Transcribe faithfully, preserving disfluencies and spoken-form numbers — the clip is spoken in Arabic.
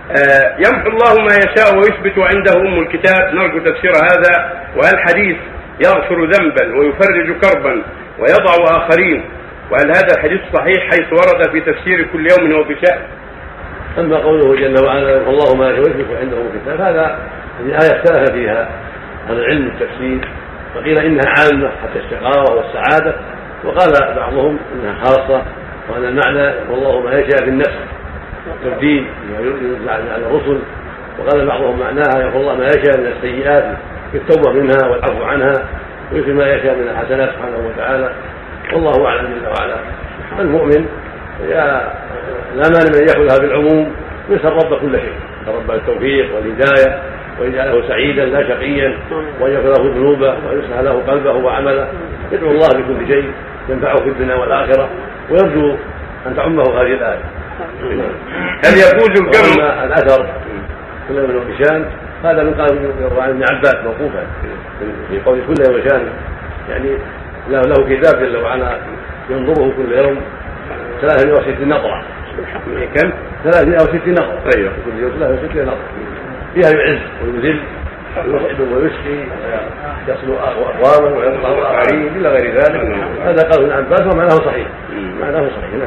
يمحو الله ما يشاء ويثبت وعنده أم الكتاب، نرجو تفسير هذا. وهل حديث يغفر ذنبا ويفرج كربا ويضع آخرين، وهل هذا الحديث صحيح حيث ورد في تفسير كل يوم هو بشأن؟ أما قوله جل وعلا والله ما يشاء ويثبت وعنده أم الكتاب، هذا الآية اختلف فيها عن العلم التفسير، فقيل إنها عامة حتى الشقاوة والسعادة، وقال بعضهم إنها خاصة، وأن المعنى والله ما يشاء في النفس والتبديل ينزل على الرسل. وقال بعضهم معناها يقول الله ما يشاء من السيئات التوبة منها والعفو عنها، ويثبت ما يشاء من الحسنات سبحانه وتعالى، والله أعلم جل وعلا. المؤمن لا مانع من يأخذها بالعموم، يسأل رب كل شيء، رب التوفيق والهداية، ويجعله سعيدا لا شقيا، ويغفر له ذنوبه ويصلح له قلبه وعمله. يدعو الله بكل شيء ينفعه في الدنيا والآخرة، ويرجو أن تعمه هذه الآية. هل يجوز الجمع؟ الأثر كل يوم وشان هذا من قال عن ابن عباس موقوفا في قول كل يوم وشان، يعني له كتاب جل وعلا ينظره كل يوم ثلاثمائة وستين نقرة. كم؟ ثلاثمائة وستين نقرة. أيوه. كل يوم ثلاثمائة وستين نقرة فيها يعز ويذل ويصعد ويسقي يصل أقواما وينقض آخرين إلى غير ذلك. هذا قال ابن عباس ومعناه صحيح. معناه صحيح.